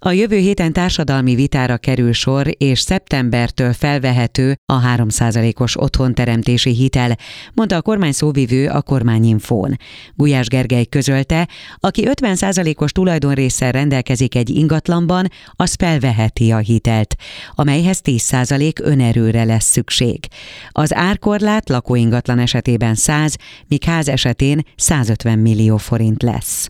A jövő héten társadalmi vitára kerül sor, és szeptembertől felvehető a 3%-os otthonteremtési hitel, mondta a kormány szóvivő a Kormányinfón. Gulyás Gergely közölte, aki 50%-os tulajdonrésszel rendelkezik egy ingatlanban, az felveheti a hitelt, amelyhez 10% önerőre lesz szükség. Az árkorlát lakóingatlan esetében 100, míg ház esetén 150 millió forint lesz.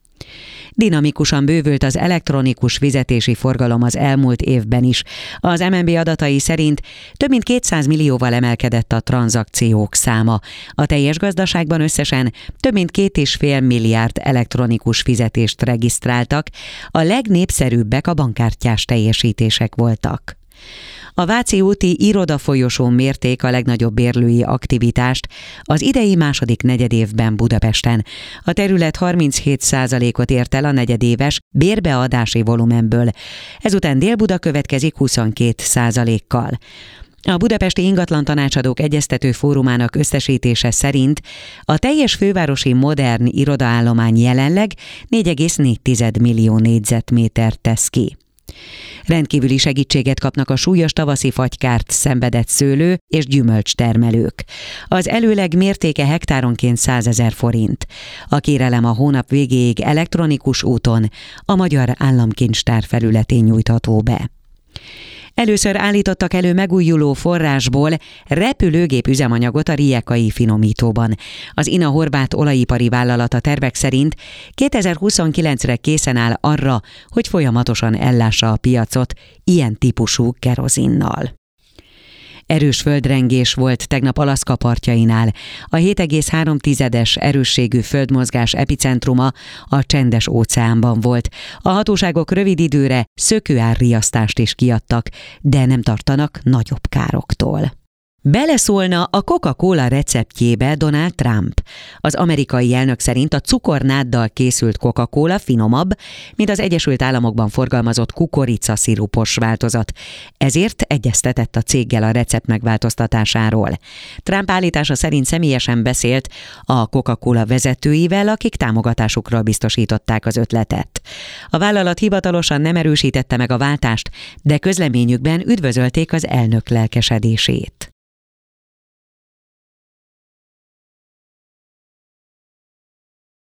Dinamikusan bővült az elektronikus fizetési forgalom az elmúlt évben is. Az MNB adatai szerint több mint 200 millióval emelkedett a tranzakciók száma. A teljes gazdaságban összesen több mint 2,5 milliárd elektronikus fizetést regisztráltak, a legnépszerűbbek a bankkártyás teljesítések voltak. A Váci úti irodafolyosón mérték a legnagyobb bérlői aktivitást az idei második negyedévben Budapesten. A terület 37%-ot ért el a negyedéves bérbeadási volumenből. Ezután Dél-Buda következik 22%-kal. A Budapesti Ingatlan Tanácsadók Egyeztető Fórumának összesítése szerint a teljes fővárosi modern irodaállomány jelenleg 4,4 millió négyzetmétert tesz ki. Rendkívüli segítséget kapnak a súlyos tavaszi fagykárt szenvedett szőlő- és gyümölcstermelők. Az előleg mértéke hektáronként 100 000 forint. A kérelem a hónap végéig elektronikus úton a Magyar Államkincstár felületén nyújtható be. Először állítottak elő megújuló forrásból repülőgép üzemanyagot a Rijekai finomítóban. Az Ina Horváth olajipari vállalata tervek szerint 2029-re készen áll arra, hogy folyamatosan ellássa a piacot ilyen típusú kerozinnal. Erős földrengés volt tegnap Alaszka partjainál. A 7,3-es erősségű földmozgás epicentruma a Csendes-óceánban volt. A hatóságok rövid időre szökőárriasztást is kiadtak, de nem tartanak nagyobb károktól. Beleszólna a Coca-Cola receptjébe Donald Trump. Az amerikai elnök szerint a cukornáddal készült Coca-Cola finomabb, mint az Egyesült Államokban forgalmazott kukoricaszirupos változat. Ezért egyeztetett a céggel a recept megváltoztatásáról. Trump állítása szerint személyesen beszélt a Coca-Cola vezetőivel, akik támogatásukról biztosították az ötletet. A vállalat hivatalosan nem erősítette meg a váltást, de közleményükben üdvözölték az elnök lelkesedését.